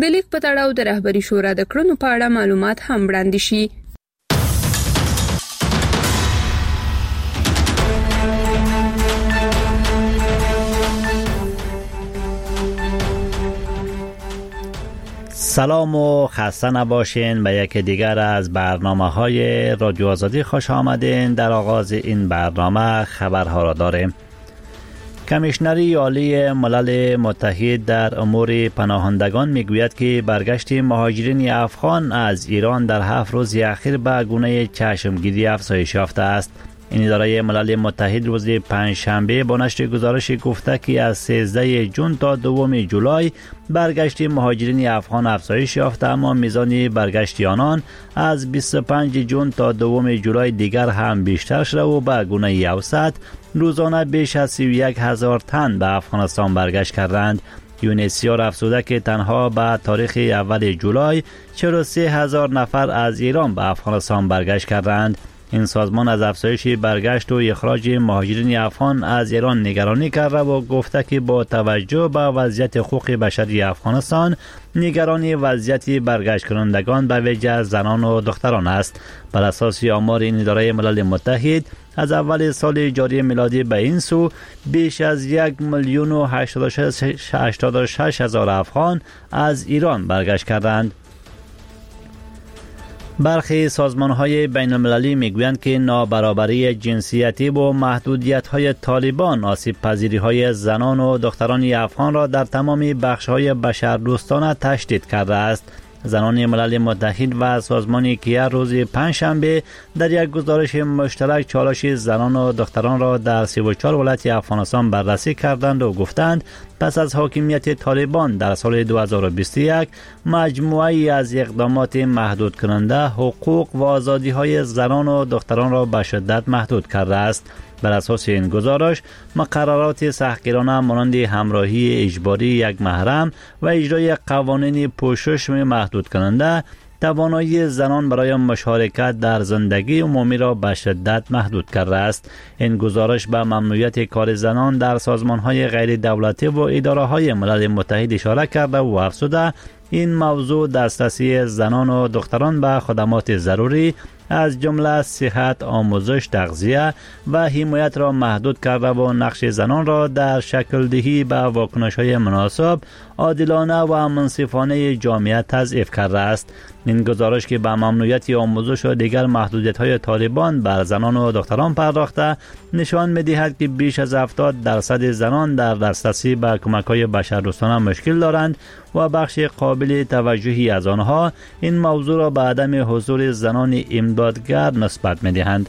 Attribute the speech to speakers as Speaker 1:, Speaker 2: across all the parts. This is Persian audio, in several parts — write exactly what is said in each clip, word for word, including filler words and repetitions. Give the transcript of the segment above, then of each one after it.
Speaker 1: د لیک په تړاو د رهبري شورا د کړنو په اړه معلومات هم وړاندې شي.
Speaker 2: سلام و خسته نباشین. به یک دیگر از برنامه‌های رادیو آزادی خوش آمدین. در آغاز این برنامه خبرها را داریم. کمیشنری عالی ملل متحد در امور پناهندگان میگوید که برگشت مهاجرین افغان از ایران در هفت روز اخیر به گونه چشمگیری افزایش یافته است. این اداره ملل متحد روز پنجشنبه با نشر گزارش گفته که از سیزده ژوئن تا دوم جولای برگشت مهاجرین افغان افزایش یافته، اما میزان برگشت آنان از بیست و پنج ژوئن تا دوم جولای دیگر هم بیشتر شده و به گونه اوسط روزانه بیش از سی و یک هزار تن به افغانستان برگشت کردند. یونسیار افزوده که تنها به تاریخ اول جولای چهل و سه هزار نفر از ایران به افغانستان برگشت کردند. این سازمان از افزایش برگشت و اخراج مهاجرین افغان از ایران نگرانی کرده و گفته که با توجه به وضعیت حقوق بشری افغانستان، نگرانی وضعیت برگشت کنندگان به ویژه زنان و دختران است. بر اساس آمار این اداره ملل متحد از اول سال جاری میلادی به این سو بیش از یک میلیون و هشتاد و شش هزار افغان از ایران برگشت کردند. برخی سازمان‌های بین‌المللی میگویند که نابرابری جنسیتی و محدودیت‌های طالبان آسیب پذیری‌های زنان و دختران افغان را در تمام بخش‌های بشردوستانه تشدید کرده است. زنان ملل متحد و سازمان کیر روز پنجشنبه در یک گزارش مشترک چالش زنان و دختران را در سی و چهار ولایت افغانستان بررسی کردند و گفتند پس از حاکمیت طالبان در سال دو هزار و بیست و یک مجموعه‌ای از اقدامات محدود کننده حقوق و آزادی‌های زنان و دختران را به شدت محدود کرده است. بر اساس این گزارش مقررات سختگیرانه مانند همراهی اجباری یک محرم و اجرای قوانین پوشش محدود کننده توانایی زنان برای مشارکت در زندگی عمومی را به شدت محدود کرده است. این گزارش به ممنوعیت کار زنان در سازمان‌های غیر دولتی و اداره‌های ملل متحد اشاره کرده و افزوده این موضوع دسترسی زنان و دختران به خدمات ضروری از جمله صحت، آموزش، تغذیه و حمایت را محدود کرده و نقش زنان را در شکل دهی به واکنش‌های مناسب، عادلانه و منصفانه جامعه تضعیف کرده است. این گزارش که به ممنوعیت آموزش و دیگر محدودیت‌های طالبان بر زنان و دختران پرداخته، نشان می‌دهد که بیش از هفتاد درصد زنان در دسترسی به کمک‌های بشردوستانه مشکل دارند و بخش قابل توجهی از آنها این موضوع را به عدم حضور زنان امدادگر نسبت می‌دهند.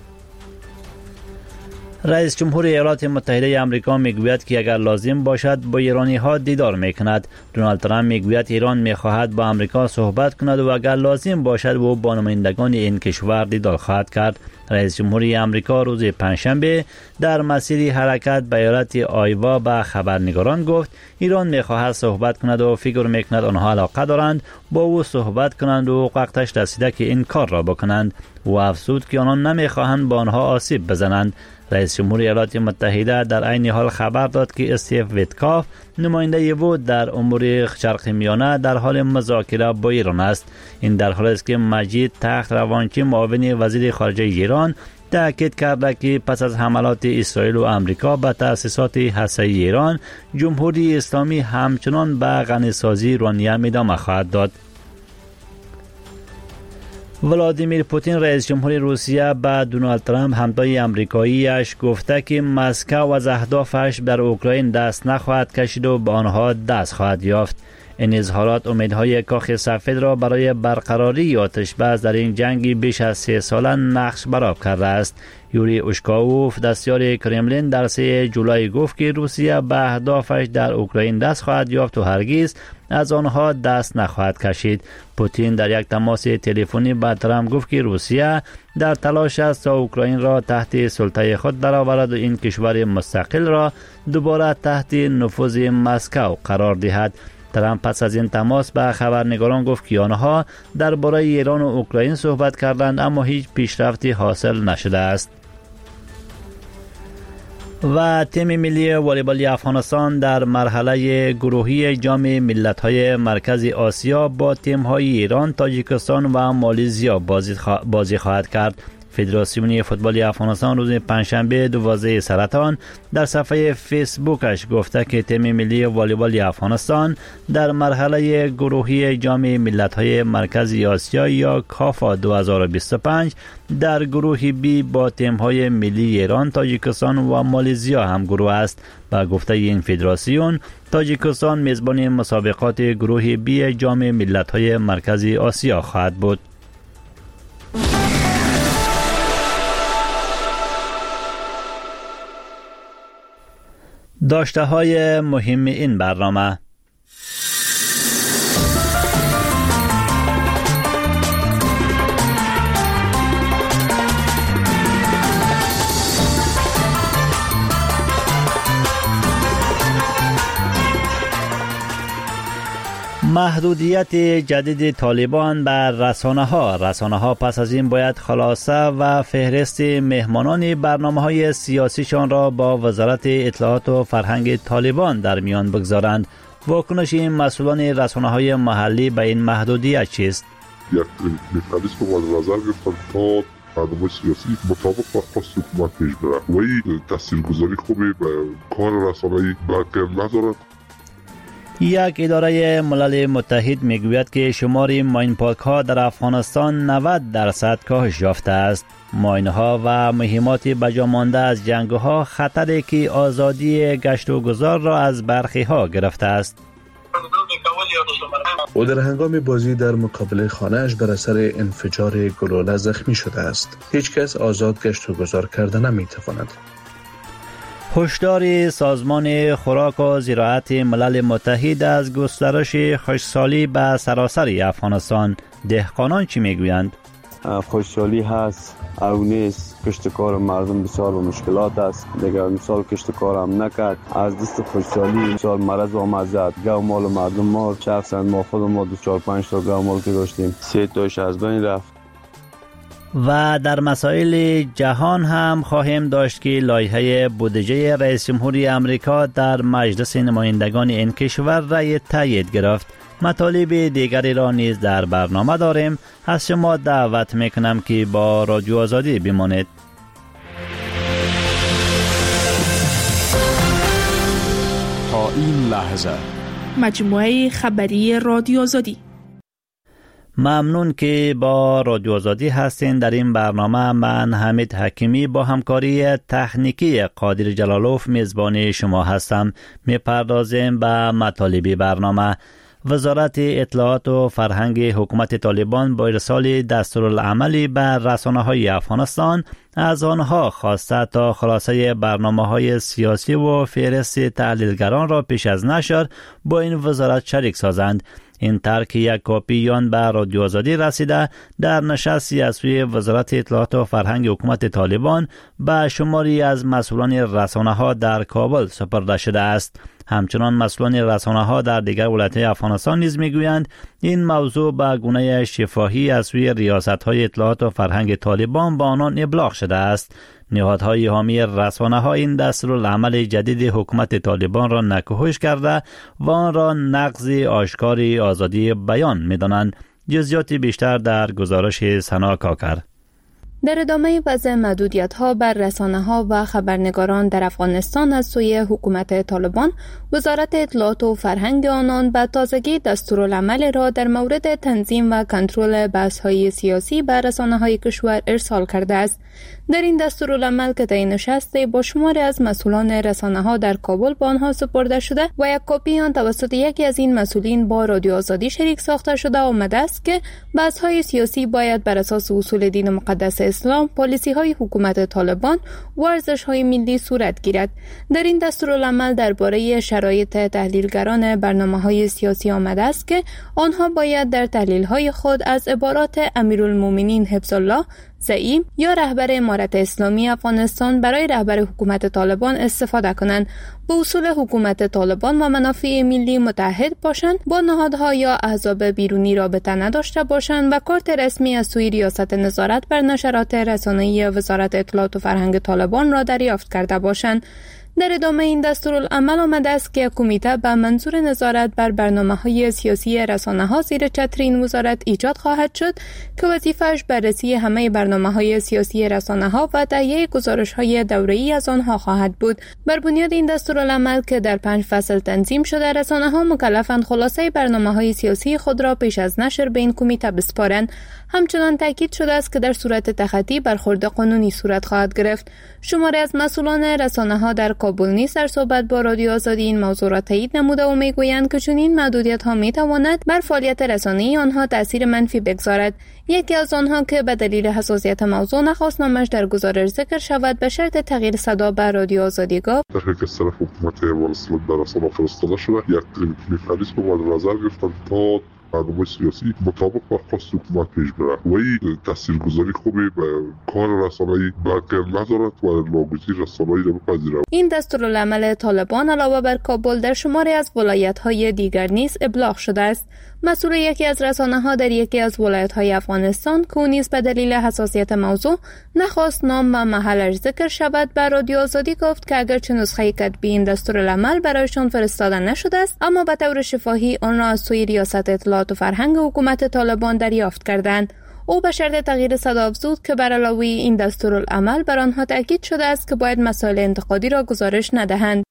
Speaker 2: رئیس جمهور ایالات متحده آمریکا میگوید که اگر لازم باشد با ایرانی ها دیدار میکند. دونالد ترامپ میگوید ایران میخواهد با آمریکا صحبت کند و اگر لازم باشد او با نمایندگان این کشور دیدار خواهد کرد. رئیس جمهور آمریکا روز پنجشنبه در مسیر حرکت به ایالت آیوا به خبرنگاران گفت ایران میخواهد صحبت کند و فکر میکند آنها علاقه دارند با او صحبت کنند و وقتش رسیده که این کار را بکنند. و افزود که آنان نمیخواهند با آنها آسیب بزنند. رئیس جمهور ایالات متحده در عین حال خبر داد که استیو ویتکاف نماینده بود در امور شرق میانه در حال مذاکره با ایران است. این در حالی است که مجید تخت روانچی معاون وزیر خارجه ایران تاکید کرده که پس از حملات اسرائیل و آمریکا به تأسیسات هسته‌ای ایران، جمهوری اسلامی همچنان به غنیسازی یورانیم ادامه خواهد داد. ولادیمیر پوتین رئیس جمهور روسیه به دونالد ترامپ همتای آمریکاییش گفته که مسکو از اهدافش در اوکراین دست نخواهد کشید و به آنها دست خواهد یافت. این اظهارات امیدهای کاخ سفید را برای برقراری آتش بس در این جنگ بیش از سه ساله نقش برآب کرده است. یوری اوشکاوف دستیار کرملین در سوم جولای گفت که روسیه به اهدافش در اوکراین دست خواهد یافت و هرگز از آنها دست نخواهد کشید. پوتین در یک تماس تلفنی با ترامپ گفت که روسیه در تلاش است تا اوکراین را تحت سلطه خود درآورد و این کشور مستقل را دوباره تحت نفوذ مسکو قرار دهد. ترامپ پس از این تماس به خبرنگاران گفت که آنها درباره ایران و اوکراین صحبت کردند اما هیچ پیشرفتی حاصل نشده است. و تیم ملی والیبال افغانستان در مرحله گروهی جام ملت‌های مرکز آسیا با تیم‌های ایران، تاجیکستان و مالزیا بازی, خوا... بازی خواهد کرد. فدراسیون فوتبال افغانستان روز پنجشنبه دوازده سرطان در صفحه فیسبوکش گفته که تیم ملی والیبال افغانستان در مرحله گروهی جام ملت‌های مرکز آسیا یا کافا دو هزار و بیست و پنج در گروه بی با تیم‌های ملی ایران، تاجیکستان و مالزیا هم گروه است. و گفته این فدراسیون تاجیکستان میزبان مسابقات گروه بی جام ملت‌های مرکز آسیا خواهد بود. داشته های مهم این برنامه: محدودیت جدید طالبان بر رسانه ها. رسانه ها پس از این باید خلاصه و فهرست مهمانان برنامه های سیاسیشان را با وزارت اطلاعات و فرهنگ طالبان در میان بگذارند. واکنش این مسئولان رسانه های محلی به این محدودیت چیست؟
Speaker 3: یک مکانیزم مورد نظر گرفتن تا برنامه سیاسی مطابق با خواست حکومت پیش بره و این تاثیرگذاری خوبی به کار رسانه‌ای برقرار ندارد.
Speaker 2: یک اداره ملل متحد میگوید که شمار ماین پاک ها در افغانستان نود درصد کاهش یافته است. ماین ها و مهمات بجا مانده از جنگ ها خطری که آزادی گشت و گذار را از برخی ها گرفته است.
Speaker 4: او در هنگام بازی در مقابل خانه‌اش بر اثر انفجار گلوله زخمی شده است. هیچ کس آزاد گشت و گذار کرده نمیتواند.
Speaker 2: هشدار سازمان خوراک و زراعت ملل متحد از گسترش خشکسالی به سراسر افغانستان. دهقانان چی میگویند؟
Speaker 5: خشکسالی هست او نیست، کشتکار مردم بسیار با مشکلات است. دیگر مثال کشتکار هم نکرد، از دست خشکسالی مثال مرض آمد زد. گاو مال مردم ما شخصا ما خود ما دو چهار پنج تا گاو مال که داشتیم سه تاش از بین رفت.
Speaker 2: و در مسائل جهان هم خواهیم داشت که لایحه بودجه رئیس جمهوری امریکا در مجلس نمایندگان این کشور رأی تایید گرفت. مطالب دیگری را نیز در برنامه داریم. از شما دعوت میکنم که با رادیو آزادی بمانید.
Speaker 6: تا این لحظه
Speaker 7: مجموعه خبری رادیو آزادی.
Speaker 2: ممنون که با رادیو آزادی هستین. در این برنامه من حمید حکیمی با همکاری تکنیکی قادر جلالوف میزبان شما هستم. میپردازیم به مطالب برنامه. وزارت اطلاعات و فرهنگ حکومت طالبان با ارسال دستورالعملی به رسانه‌های افغانستان از آنها خواسته تا خلاصه برنامه‌های سیاسی و فهرست تحلیلگران را پیش از نشر با این وزارت شریک سازند. این ترک یک کاپی آن به رادیو آزادی رسیده در نشستی از سوی وزارت اطلاعات و فرهنگ حکومت طالبان به شماری از مسئولان رسانه‌ها در کابل سپرده شده است. همچنان مسئولان رسانه‌ها در دیگر ولایت‌های افغانستان نیز میگویند این موضوع به گونه شفاهی از سوی ریاست‌های اطلاعات و فرهنگ طالبان با آنان ابلاغ شده است. نهادهای حامی رسانه‌ها این دستورالعمل جدید حکومت طالبان را نکوهش کرده و آن را نقض آشکار آزادی بیان می‌دانند. جزئیات بیشتر در گزارش سنا کاکر.
Speaker 1: در ادامه وضع محدودیت‌ها بر رسانه‌ها و خبرنگاران در افغانستان از سوی حکومت طالبان، وزارت اطلاعات و فرهنگ آنان به تازگی دستورالعمل را در مورد تنظیم و کنترل بحث‌های سیاسی بر رسانه‌های کشور ارسال کرده است. در این دستورالعمل که طی نشستی با شماری از مسئولان رسانه‌ها در کابل به آنها سپرده شده و یک کپی آن توسط یکی از این مسئولین با رادیو آزادی شریک ساخته شده آمده است که بحث‌های سیاسی باید بر اساس اصول دین مقدس اسلام، پالیسی‌های حکومت طالبان و ارزش‌های ملی صورت گیرد. در این دستورالعمل درباره شرایط تحلیلگران برنامه‌های سیاسی آمده است که آنها باید در تحلیل‌های خود از عبارات امیرالمومنین حفظ الله، زعیم یا رهبر امارت اسلامی افغانستان برای رهبر حکومت طالبان استفاده کنند، به اصول حکومت طالبان و منافع ملی متحد باشند، با نهادها یا احزاب بیرونی رابطه نداشته باشند و کارت رسمی از سوی ریاست نظارت بر نشرات رسانه‌ای وزارت اطلاعات و فرهنگ طالبان را دریافت کرده باشند. در ادامه این دستورالعمل آمده است که کمیته به منظور نظارت بر برنامه‌های سیاسی رسانه‌ها زیر چتر این وزارت ایجاد خواهد شد که وظیفه‌اش بررسی همه برنامه‌های سیاسی رسانه‌ها و تهیه گزارش‌های دوره‌ای از آنها خواهد بود. بر بنیاد این دستورالعمل که در پنج فصل تنظیم شده، رسانه‌ها مکلفند خلاصه برنامه‌های سیاسی خود را پیش از نشر به این کمیته بسپارند. همچنان تاکید شده است که در صورت تخطی برخورد قانونی صورت خواهد گرفت. شماری از مسئولان رسانه‌ها در کابل نیز در صحبت با رادیو آزادی این موضوع را تایید نموده و میگویند که چنین محدودیت‌ها می‌تواند بر فعالیت رسانه‌ای آنها تأثیر منفی بگذارد. یکی از آنها که به دلیل حساسیت موضوع نخواست نامش در گزارش ذکر شود، به شرط تغییر صدا به رادیو آزادی گفت:
Speaker 3: در حقیقت از طرف حکومت افغانستان در رسانه‌ها فرستاده شده، یک مکانیزم مورد نظر گرفتن تا برنامه سیاسی مطابق با خواست حکومت پیش بره و این تاثیرگذاری خوبی به کار رسانه‌ای بلکه نظارت و ناگزیر رسانه‌ای را بپذیره.
Speaker 1: این دستورالعمل طالبان علاوه بر کابل در شماری از ولایت‌های دیگر نیز ابلاغ شده است. مسئول یکی از رسانه‌ها در یکی از ولایت‌های افغانستان که او نیز به دلیل حساسیت موضوع نخواست نام و محلش ذکر شود، به رادیو آزادی گفت که اگرچه نسخه کتبی این دستورالعمل برایشان فرستاده نشده است، اما به طور شفاهی آن را از سوی ریاست اطلاعات و فرهنگ حکومت طالبان دریافت کردند. او به شرط تغییر صدا افزود که بر علاوه این دستورالعمل بر آنها تاکید شده است که باید مسائل انتقادی را گزارش ندهند.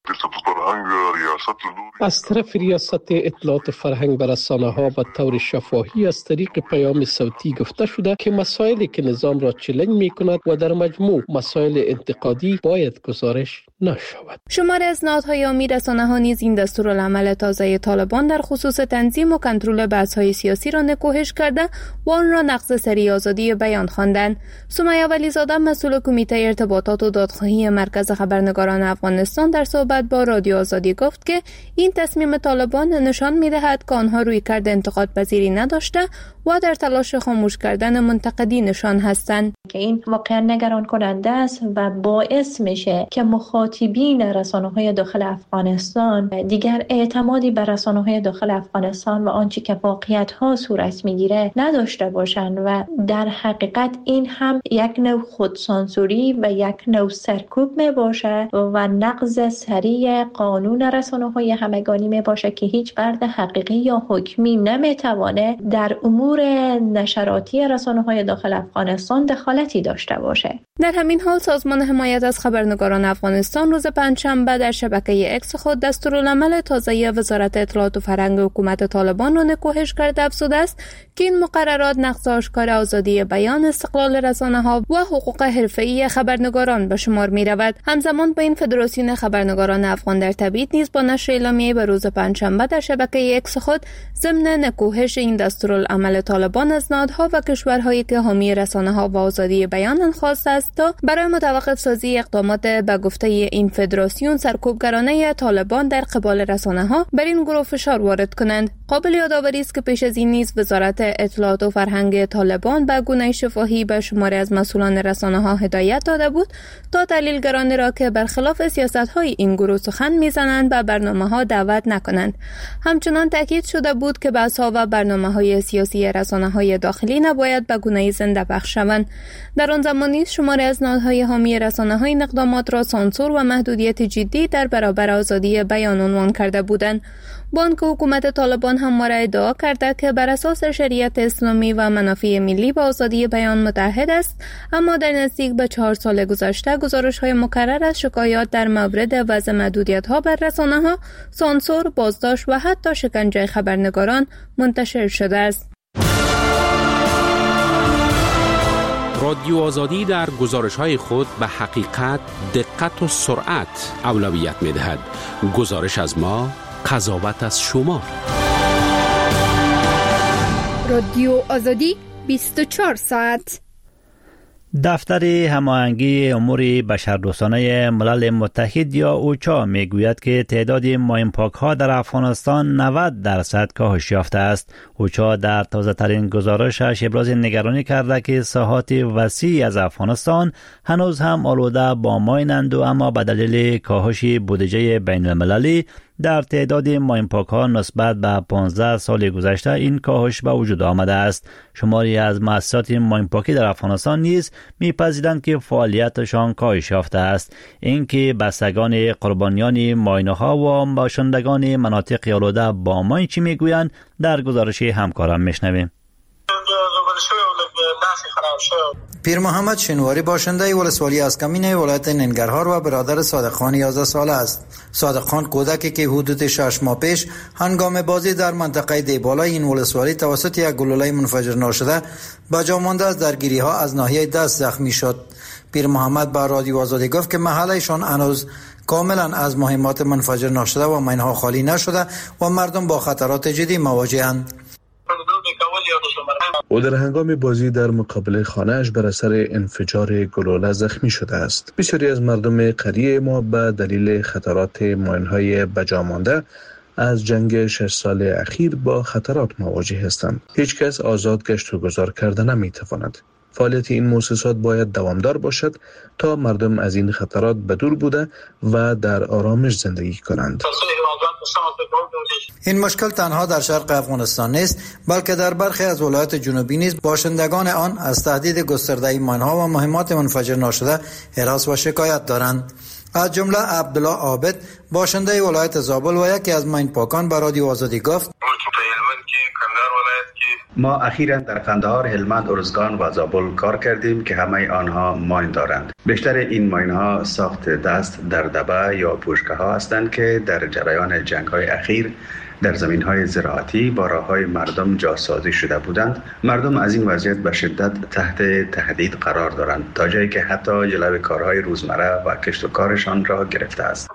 Speaker 8: از طرف ریاست اطلاعات فرهنگ بر رسانه‌ها به طور شفاهی از طریق پیام صوتی گفته شده که مسائلی که نظام را چالش می‌کند و در مجموع مسائل انتقادی باید گزارش نشود.
Speaker 1: شماری از نهادهای عامی رسانه‌ها نیز این دستورالعمل تازه طالبان در خصوص تنظیم و کنترل بحث‌های سیاسی را نکوهش کرده و آن را نقض سری آزادی بیان خواندند. سمیه ولیزاده مسئول کمیته ارتباطات و دادخواهی مرکز خبرنگاران افغانستان در صحبت با رادیو آزادی گفت که این تصمیم طالبان نشان می‌دهد که آنها رویکرد انتقاد پذیری نداشته و در تلاش خاموش کردن منتقدی نشان هستند.
Speaker 9: که این واقعا نگران کننده است و باعث میشه که مخاطبین رسانه‌های داخل افغانستان دیگر اعتمادی به رسانه‌های داخل افغانستان و آنچه که واقعیت‌ها صورت میگیره نداشته باشند و در حقیقت این هم یک نوع خودسانسوری و یک نوع سرکوب می باشه و نقض سریع قانون رسانه‌های همگانی می باشه که هیچ فرد حقیقی یا حکمی نمیتوانه در امور نشراتی رسانه‌های داخل افغانستان دخالتی داشته باشه.
Speaker 1: در همین حال سازمان حمایت از خبرنگاران افغانستان روز پنجشنبه در شبکه اکس خود دستورالعمل تازه وزارت اطلاعات و فرهنگ حکومت طالبان را نکوهش کرده افزوده است که این مقررات نقض آشکار آزادی بیان، استقلال رسانه‌ها و حقوق حرفه‌ای خبرنگاران به شمار می‌رود. همزمان با این فدراسیون خبرنگاران افغان در تبعید نیز با نشر اعلامیه به روز پنجشنبه در شبکه اکس خود ضمن نکوهش این دستورالعمل طالبان از نهادها و کشورهایی که حامی رسانه‌ها و آزادی بیان خواسته است تا برای متوقف سازی اقدامات به گفته این فدراسیون سرکوبگرانه طالبان در قبال رسانه‌ها بر این گروه فشار وارد کنند. قابل یادآوری است که پیش از این نیز وزارت اطلاعات و فرهنگ طالبان به گونه شفاهی به شماری از مسئولان رسانه‌ها هدایت داده بود تا تحلیلگران را که برخلاف سیاست‌های این گروه سخن می‌زنند به برنامه‌ها دعوت نکنند. همچنان تاکید شده بود که بحث‌ها و برنامه‌های سیاسی رسانه‌های داخلی نباید به گونه‌ای زنده بخش شوند. در آن زمان نیز شماری از نهادهای حامی رسانه‌ها این اقدامات را سانسور و محدودیت جدی در برابر آزادی بیان عنوان کرده بودند. با آنکه حکومت طالبان همواره ادعا کرده که بر اساس شریعت اسلامی و منافع ملی با آزادی بیان متحد است، اما در نزدیک به چهار سال گذشته گزارش‌های مکرر از شکایات در مورد وضع محدودیت‌ها بر رسانه‌ها، سانسور، بازداشت و حتی شکنجه خبرنگاران منتشر شده است.
Speaker 6: رادیو آزادی در گزارش‌های خود به حقیقت، دقت و سرعت اولویت می‌دهد. گزارش از ما، قضاوت از شما.
Speaker 1: رادیو آزادی بیست و چهار ساعت.
Speaker 2: دفتر هماهنگی امور بشردوستانه ملل متحد یا اوچا میگوید که تعداد ماینپاک ها در افغانستان نود درصد کاهش یافته است. اوچا در تازه ترین گزارشش ابراز نگرانی کرده که ساحات وسیع از افغانستان هنوز هم آلوده با ماینند و اما به دلیل کاهش بودجه بین المللی در تعداد ماینپاک ها نسبت به پانزده سال گذشته این کاهش به وجود آمده است. شماری از مؤسسات ماینپاکی در افغانستان نیز میپذیرند که فعالیتشان کاهش یافته است. اینکه بستگان قربانیان ماینه ها و باشندگان مناطق آلوده با ماین چی میگویند در گزارش همکارم میشنویم.
Speaker 10: پیر محمد شنواری باشنده ولسوالی اسکمین ولایت ننگرهار و برادر صادق خان یازده ساله است. صادق خان کودکی که حدود شش ماه پیش هنگام بازی در منطقه دیبالای این ولسوالی توسط یک گلوله منفجر ناشده به جا مانده از درگیری ها از ناحیه دست زخمی شد. پیر محمد با رادیو آزادی گفت که محلشان هنوز کاملا از مهمات منفجر ناشده و ماین‌ها خالی نشده و مردم با خطرات جدی مواجه‌اند.
Speaker 4: او در هنگام بازی در مقابل خانه‌اش بر اثر انفجار گلوله زخمی شده است. بسیاری از مردم قریه ما به دلیل خطرات ماین‌های بجا مانده از جنگ شش سال اخیر با خطرات مواجه هستند. هیچ کس آزاد گشت و گذار کرده نمی‌تواند. فعالیت این مؤسسات باید دوامدار باشد تا مردم از این خطرات بدور بوده و در آرامش زندگی کنند.
Speaker 10: این مشکل تنها در شرق افغانستان نیست، بلکه در برخی از ولایات جنوبی نیز باشندگان آن از تهدید گسترده ماین‌ها و مهمات منفجر ناشده هراس و شکایت دارند. از جمله عبدالله عابد باشنده ولایت زابل و یکی از ماینپاکان به رادیو آزادی گفت:
Speaker 11: ما اخیراً در قندهار، هلمند، ارزگان و زابل کار کردیم که همه آنها ماین دارند. بیشتر این ماین ها ساخت دست در دبه یا پوشکه ها هستند که در جریان جنگ های اخیر در زمین های زراعتی با راه های مردم جاسازی شده بودند. مردم از این وضعیت به شدت تحت تهدید قرار دارند تا جایی که حتی جلوی کارهای روزمره و کشت و کارشان را گرفته است.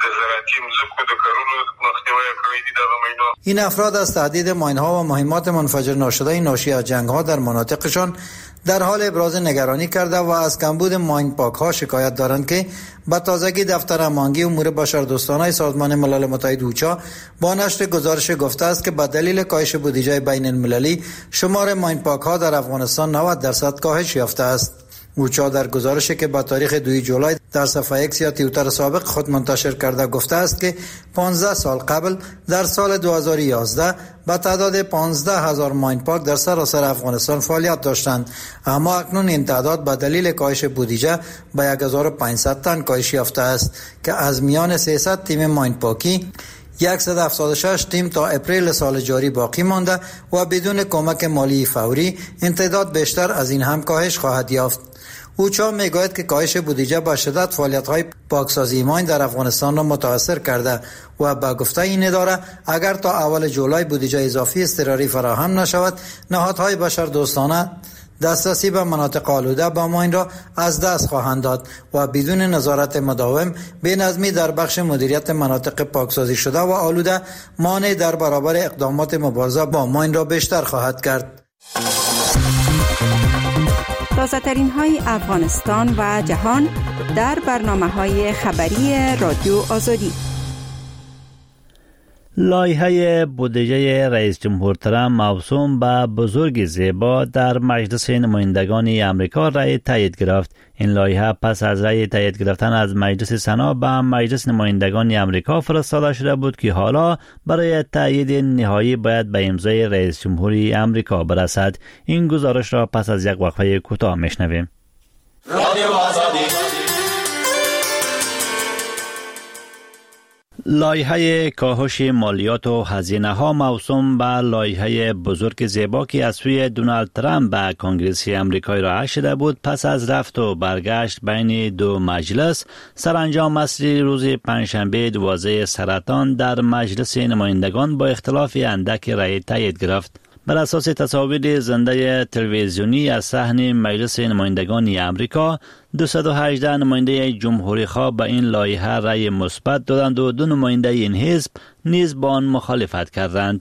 Speaker 10: این افراد از تهدید ماین‌ها و مهمات منفجر ناشده ناشی از جنگ‌ها در مناطقشان در حال ابراز نگرانی کرده و از کمبود ماینپاک‌ها شکایت دارند که به تازگی دفتر هماهنگی امور بشردوستانه سازمان ملل متحد اوچا با نشر گزارش گفته است که به دلیل کاهش بودجه بین المللی شمار ماینپاک‌ها در افغانستان نود درصد کاهش یافته است. اوچا در گزارشی که با تاریخ دوم جولای در صفحه ایکس یا توییتر سابق خود منتشر کرده گفته است که پانزده سال قبل در سال دو هزار و یازده با تعداد پانزده هزار ماینپاک در سراسر افغانستان فعالیت داشتند، اما اکنون این تعداد به دلیل کاهش بودجه به یک هزار و پانصد تن کاهش یافته است که از میان سیصد تیم ماینپاکی صد و هفتاد و شش تیم تا اپریل سال جاری باقی مانده و بدون کمک مالی فوری این تعداد بیشتر از این هم کاهش خواهد یافت. اوچا میگوید که کاهش بودجه با شدت فعالیت‌های پاکسازی ماین در افغانستان را متاثر کرده و با گفته این اداره اگر تا اول جولای بودجه اضافی اضطراری فراهم نشود، نهادهای بشردوستانه دسترسی به مناطق آلوده با ماین را از دست خواهند داد و بدون نظارت مداوم بی‌نظمی در بخش مدیریت مناطق پاکسازی شده و آلوده مانع در برابر اقدامات مبارزه با ماین را بیشتر خواهد کرد.
Speaker 12: تازه‌ترین های افغانستان و جهان در برنامه‌های خبری رادیو آزادی.
Speaker 2: لایحه بودجه رئیس جمهور ترامپ موسوم به بزرگ زیبا در مجلس نمایندگان آمریکا رأی تایید گرفت. این لایحه پس از رأی تایید گرفتن از مجلس سنا به مجلس نمایندگان آمریکا فرستاده شده بود که حالا برای تایید نهایی باید به امضای رئیس جمهوری آمریکا برسد. این گزارش را پس از یک وقفه کوتاه میشنویم. لایحه کاهش مالیات و هزینه ها موسوم به لایحه بزرگ زیبا که از سوی دونالد ترامپ به کنگره آمریکایی راه شده بود پس از رفت و برگشت بین دو مجلس سرانجام اصلی روز پنجشنبه دوازده سرطان در مجلس نمایندگان با اختلاف اندک رأی تایید گرفت. بر اساس تصاویر زنده تلویزیونی از صحن مجلس نمایندگان آمریکا، دویست و هجده نماینده جمهوری خواه به این لایحه رأی مثبت دادند و دو نماینده این حزب نیز با آن مخالفت کردند.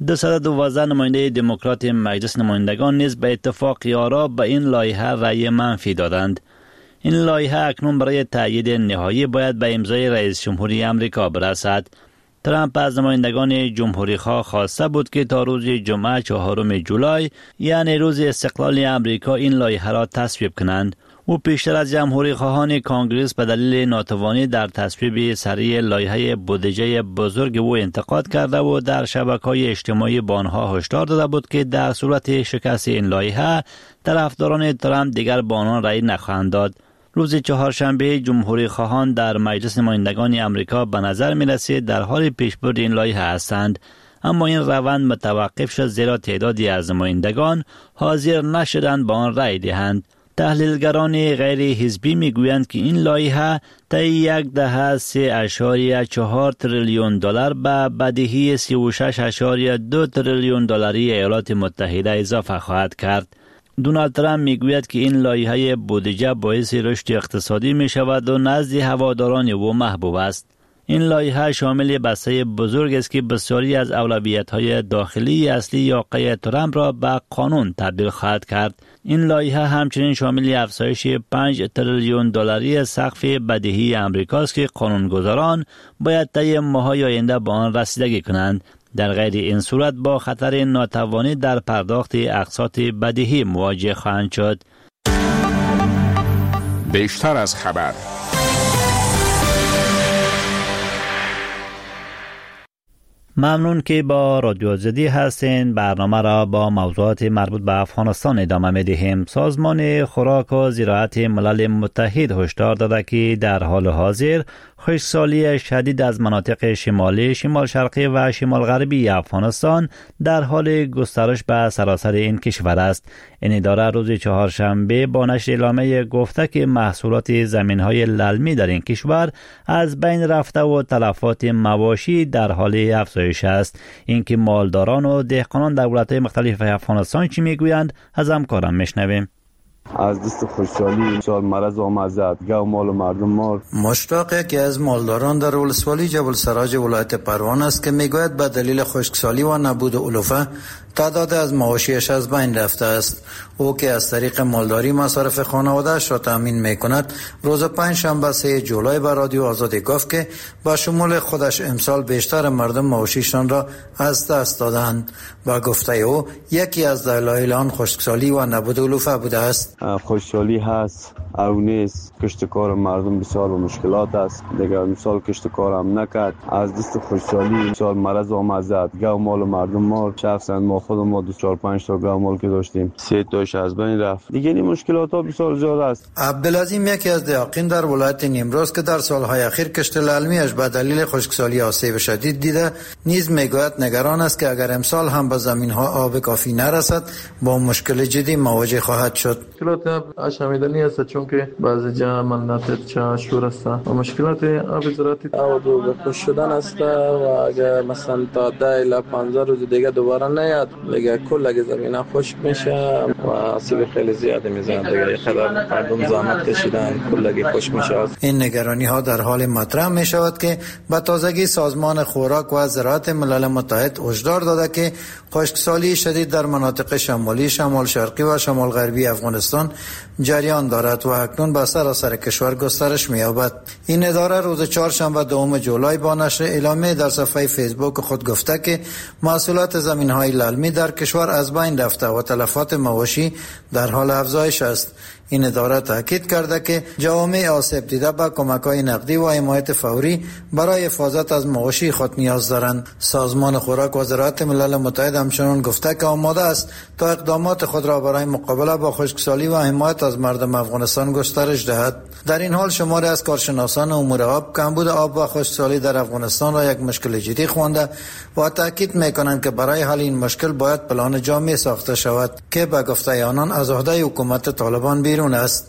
Speaker 2: دویست و دوازده نماینده دموکرات مجلس نمایندگان نیز به اتفاق آرا به این لایحه رأی منفی دادند. این لایحه اکنون برای تأیید نهایی باید به امضای رئیس جمهوری امریکا برسد. ترامپ از نمایندگان جمهوری‌خواه خواسته بود که تا روز جمعه چهارم جولای یعنی روز استقلال امریکا این لایحه را تصویب کنند. او پیشتر از جمهوری‌خواهان کانگریس به دلیل ناتوانی در تصویب سریع لایحه بودجه بزرگ او انتقاد کرده و در شبکه‌های اجتماعی با آنها هشدار داده بود که در صورت شکست این لایحه طرفداران ترامپ دیگر با آنها رأی نخواهند داد. روز چهارشنبه جمهوری خواهان در مجلس نمایندگان امریکا به نظر می رسید در حال پیشبرد این لایحه هستند، اما این روند متوقف شد زیرا تعدادی از نمایندگان حاضر نشدند با آن رأی دهند. تحلیلگران غیر حزبی می گویند که این لایحه طی یک دهه سه اشاریه چهار تریلیون دلار به بدهی سی و شش اشاریه دو تریلیون دلاری ایالات متحده اضافه خواهد کرد. دونالد ترامپ میگوید که این لایحه بودجه باعث رشد اقتصادی می شود و نزد هواداران او محبوب است. این لایحه شامل بسته بزرگ است که بسیاری از اولویت‌های داخلی اصلی آقای ترامپ را به قانون تبدیل خواهد کرد. این لایحه همچنین شامل افزایش پنج تریلیون دلاری سقف بدهی امریکاست که قانونگذاران باید طی ماه‌های آینده به آن رسیدگی کنند. در غیر این صورت با خطر ناتوانی در پرداخت اقساط بدهی مواجه خواهند شد.
Speaker 6: بیشتر از خبر.
Speaker 2: ممنون که با رادیو آزادی هستین. برنامه را با موضوعات مربوط به افغانستان ادامه می دهیم. سازمان خوراک و زراعت ملل متحد هشدار داده که در حال حاضر خشکسالی شدید از مناطق شمالی، شمال شرقی و شمال غربی افغانستان در حال گسترش به سراسر این کشور است. این اداره روز چهارشنبه با نشر اعلامیه گفته که محصولات زمین‌های للمی در این کشور از بین رفته و تلفات مواشی در حال افزایش است. اینکه مالداران و دهقانان در ولایت‌های مختلف افغانستان چی میگویند از همکارم میشنویم.
Speaker 5: از دست خوشحالی سال مرض آمد زد گاو مال و مردم مال.
Speaker 10: مشتاق که از مالداران در ولسوالی جبل سراج ولایت پروان است که میگوید به دلیل خشکسالی و نبود علوفه تعداد از مواشیش از بین رفته است. او که از طریق مالداری مصارف خانواده‌اش را تامین میکند روز پنج شنبه سه جولای به رادیو آزادی گفت که با شمول خودش امسال بیشتر مردم مواشیشان را از دست دادند. با گفته او یکی از دلایل آن خشکسالی و نبود علوفه بوده است.
Speaker 5: خشکسالی هست او نیست، کشتکار مردم بسیار و مشکلات است. دیگر امسال کشتکار هم نکرد، از دست خشکسالی امسال مرض آمد زد گاو مال و مردم مال. شخصا ما خودم ما دو چهار پنج تا گاو مال که داشتیم سه تاش از بین رفت. دیگه این مشکلات ها بسیار زیاد است.
Speaker 10: عبدالعظیم یکی از دهقان در ولایت نیمروز که در سالهای اخیر کشت للمیش به دلیل خشکسالی آسیب شدید دیده نیز میگوید نگران است که اگر امسال هم به زمین ها آب کافی نرسد با مشکل جدی مواجه خواهد شد.
Speaker 13: مشکلات اشامیدنی است چون که بعضی جا مناطق چا شور است و مشکلات آب زراعتی آب و خشک شدن است و اگر مثلا تا ده الی پانزده روز دیگه دوباره نیاد دیگه کل زمین خشک میشه و آسیب خیلی زیاد میزنه دیگه. خبر مردم زحمت کشیدن کل خشک میشه.
Speaker 10: این نگرانی ها در حال مطرح می شود که به تازگی سازمان خوراک و زراعت ملل متحد هشدار داده که خشکسالی شدید در مناطق شمالی، شمال شرقی و شمال غربی افغانستان جریان دارد و اکنون به سراسر کشور گسترش می‌یابد. این اداره روز چهارشنبه دوم جولای با نشر اعلامیه در صفحه فیسبوک خود گفته که محصولات زمین‌های للمی در کشور از بین رفته و تلفات مواشی در حال افزایش است. این اداره تاکید کرده که جوامع آسیب دیده به کمک‌های نقدی و حمایت فوری برای حفاظت از مواشی خود نیاز دارند. سازمان خوراک و زراعت ملل متحد همچنین گفته که آماده است تا اقدامات خود را برای مقابله با خشکسالی و حمایت از مردم افغانستان گسترش دهد. در این حال شماری از کارشناسان امور آب کمبود آب و خشکسالی در افغانستان را یک مشکل جدی خوانده و تاکید می‌کنند که برای حل این مشکل باید پلان جامع ساخته شود که به گفته آنان از عهده حکومت طالبان بیرون است.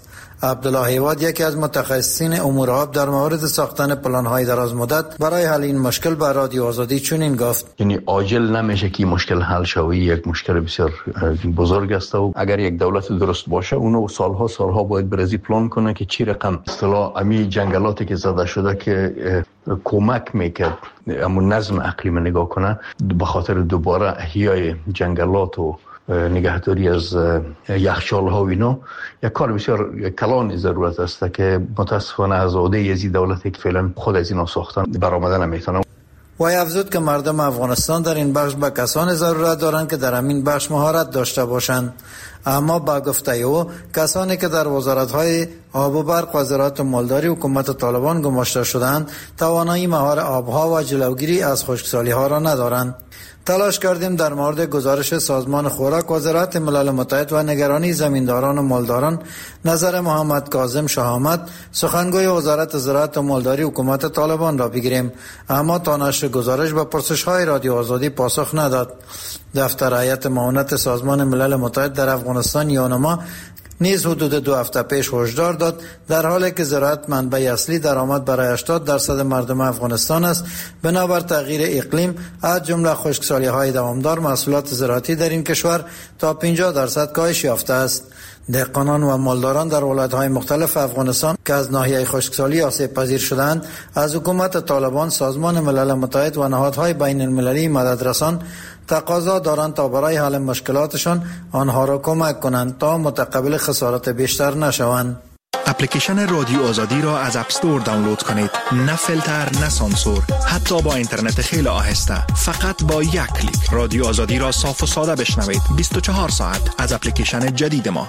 Speaker 10: عبدالله هیواد یکی از متخصصین امور آب در مورد ساختن پلان‌های دراز مدت برای حل این مشکل به رادیو آزادی چنین گفت:
Speaker 14: یعنی عاجل نمیشه که مشکل حل شوی، یک مشکل بسیار بزرگ است و اگر یک دولت درست باشه اونو سالها سالها باید برزی پلان کنه که چی رقم اصطلاح امی جنگلاتی که زده شده که کمک میکرد اما نظم اقلیم نگاه کنه، به خاطر دوباره احیای جنگلات و نگهداری از یخچال ها و اینا یک کار بسیار کلان ضرورت است که متاسفانه از عهده یزی دولتی که فعلا خود از اینا ساختن برآمده نمیتونه.
Speaker 10: و افزود که مردم افغانستان در این بخش به کسان ضرورت دارند که در همین بخش مهارت داشته باشند، اما با گفته او کسانی که در وزارت‌های آب و برق و زراعت و مالداری حکومت طالبان گماشته شدند توانایی مهار آبها و جلوگیری از خشکسالی‌ها را ندارند. تلاش کردیم در مورد گزارش سازمان خوراک و زراعت ملل متحد و نگرانی زمینداران و مالداران نظر محمد کاظم شهامت، سخنگوی وزارت زراعت و مالداری حکومت طالبان را بگیریم، اما تا نشر گزارش به پرسش‌های رادیو آزادی پاسخ نداد. دفتر هیئت معاونت سازمان ملل متحد در افغانستان یونما نیز حدود دو هفته پیش هشدار داد در حالی که زراعت منبع اصلی درآمد برای هشتاد درصد مردم افغانستان است، بنابر تغییر اقلیم از جمله خشکسالی‌های دوامدار محصولات زراعتی در این کشور تا پنجاه درصد کاهش یافته است. دهقانان و مالداران در ولایت‌های مختلف افغانستان که از ناحیه خشکسالی آسیب پذیر شدند از حکومت طالبان، سازمان ملل متحد و نهادهای بین المللی مددرسان تقاضا دارند تا برای حل مشکلاتشان آنها را کمک کنند تا متقبل خسارت بیشتر نشوند.
Speaker 15: اپلیکیشن رادیو آزادی را از اپ استور دانلود کنید. نه فیلتر، نه سانسور، حتی با اینترنت خیلی آهسته. فقط با یک کلیک رادیو آزادی را صاف و ساده بشنوید. بیست و چهار ساعت از اپلیکیشن جدید ما.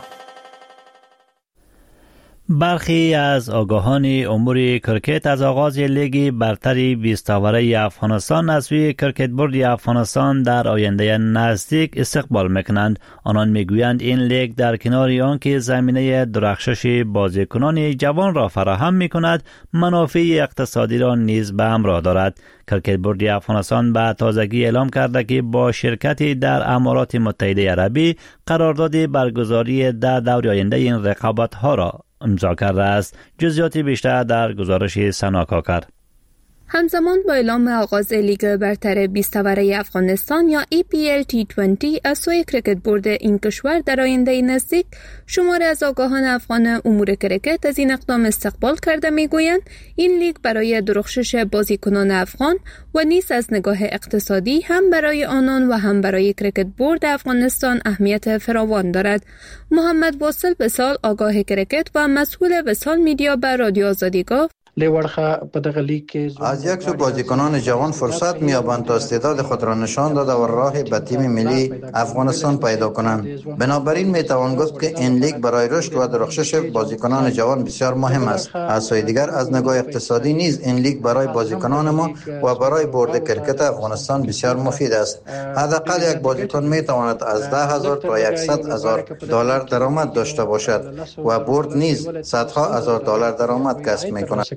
Speaker 2: برخی از آگاهان امور کرکت از آغاز لیگ برتر بیست اوره افغانستان از سوی کرکت بورد افغانستان در آینده نزدیک استقبال میکنند. آنان میگویند این لیگ در کنار آنکه زمینه درخشش بازیکنان جوان را فراهم میکند، منافع اقتصادی را نیز به همراه دارد. کرکت بورد افغانستان به تازگی اعلام کرده که با شرکت در امارات متحده عربی قرارداد برگزاری در دور آینده این رقابت ها را امضا کرده است. جزئیات بیشتر در گزارش سنا کاکر.
Speaker 1: همزمان با اعلام آغاز لیگ برتر بیست اوره افغانستان یا ای پی ال تی بیست از سوی کرکت بورد این کشور در آینده نزدیک، شماری از آگاهان افغان امور کرکت از این اقدام استقبال کرده میگویند این لیگ برای درخشش بازیکنان افغان و نیز از نگاه اقتصادی هم برای آنان و هم برای کرکت بورد افغانستان اهمیت فراوان دارد. محمد واصل بسال آگاه کرکت و مسئول بسال میدیا به رادیو آزادی گفت:
Speaker 10: از یک سو بازیکنان جوان فرصت می‌یابند تا استعداد خود را نشان داده و راه به تیم ملی افغانستان پیدا کنند. بنابراین میتوان گفت که این لیگ برای رشد و درخشش بازیکنان جوان بسیار مهم است. از سوی دیگر از نگاه اقتصادی نیز این لیگ برای بازیکنان ما و برای بورد کرکت افغانستان بسیار مفید است. حداقل یک بازیکن میتواند از ده هزار تا صد هزار دلار درآمد داشته باشد و بورد نیز صدها هزار دلار درآمد کسب می‌کند.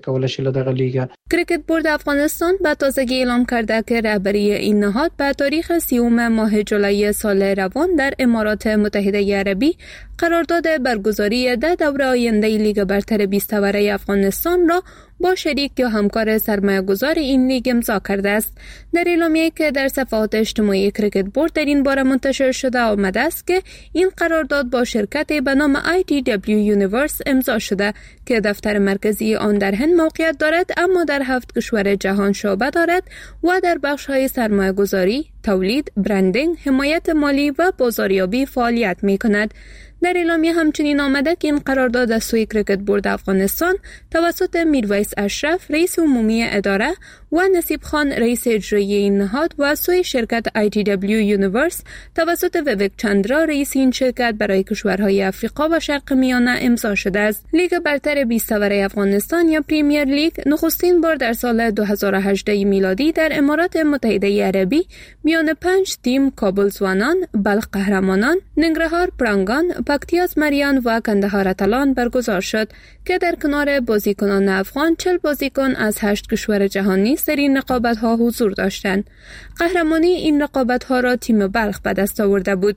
Speaker 1: کرکت بورد افغانستان به تازگی اعلام کرده که رهبری این نهاد به تاریخ سیوم ماه جولای سال روان در امارات متحده عربی قرارداد برگزاری ده دوره آینده لیگ برتر بیست اوره افغانستان را با شریک یا همکار سرمایه‌گذار این لیگ امضا کرده است. در اعلامیه‌ای که در صفحات اجتماعی کرکت بورد در این باره منتشر شده آمده است که این قرارداد با شرکت به نام آی تی دبلیو یونیورس امضا شده که دفتر مرکزی آن در هند موقعیت دارد، اما در هفت کشور جهان شعبه دارد و در بخش‌های سرمایه‌گذاری، تولید، برندینگ، حمایت مالی و بازاریابی فعالیت می‌کند. در اعلامیه همچنین آمده که این قرارداد از سوی کرکت بورد افغانستان توسط میرویس اشرف رئیس عمومی اداره و نصیب خان رئیس اجرایی این نهاد و از سوی شرکت آی تی دبلیو یونیورس توسط ویوک چندرا رئیس این شرکت برای کشورهای افریقا و شرق میانه امضا شده است. لیگ برتر بیست اوره افغانستان یا پریمیر لیگ نخستین بار در سال دو هزار و هجده میلادی در امارات متحده عربی میان پنج تیم کابل زوانان، بلخ قهرمانان، ننگرهار پرانگان، پکتیاز مریان و کندهار اتلان برگزار شد که در کنار بازیکنان افغان چهل بازیکن از هشت کشور جهانی در این رقابت‌ها حضور داشتند. قهرمانی این رقابت‌ها را تیم بلخ به دست آورده بود.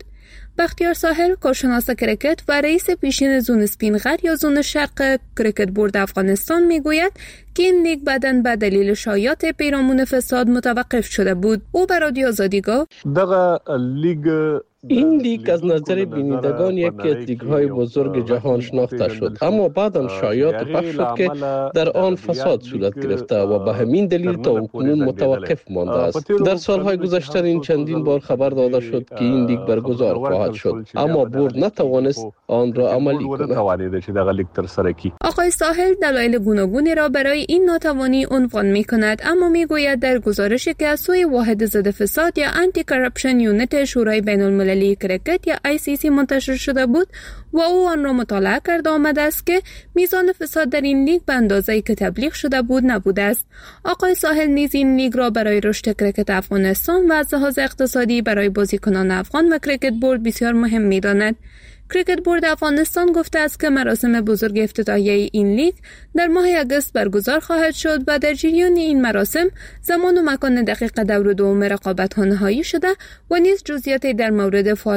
Speaker 1: بختیار ساحل، کارشناس کرکت و رئیس پیشین زون اسپینغر یا زون شرق کرکت بورد افغانستان میگوید که این لیگ بعداً به دلیل شایعات پیرامون فساد متوقف شده بود. او به رادیو آزادی گفت:
Speaker 16: دغه لیگ
Speaker 8: این لیگ از نظر بینندگان یکی از لیگ‌های بزرگ جهان شناخته شد، اما بعداً شایعات پخش شد که در آن فساد صورت گرفته و به همین دلیل تا اکنون متوقف مانده است. در سالهای گذشته این چندین بار خبر داده شد که این لیگ برگزار خواهد شد، اما بورد نتوانست آن را عملی کند.
Speaker 1: آقای ساحل دلایل گوناگونی را برای این ناتوانی عنوان می‌کند، اما میگوید در گزارشی که از سوی واحد ضد فساد یا آنتی کراپشن یونیت شورای بین‌المللی کرکت یا آی سی سی منتشر شده بود و او آن را مطالعه کرده آمده است که میزان فساد در این لیگ به اندازه‌ای که تبلیغ شده بود نبوده است. آقای ساحل نیز این لیگ را برای رشد کرکت افغانستان و از لحاظ اقتصادی برای بازیکنان افغان و کرکت بورد بسیار مهم می‌داند. کرکت بورد افغانستان گفته است که مراسم بزرگ افتتاحیه این لیگ در ماه آگوست برگزار خواهد شد و در جریان این مراسم زمان و مکان دقیق دور دوم رقابت‌ها نهایی شده و نیز جزئیاتی در مورد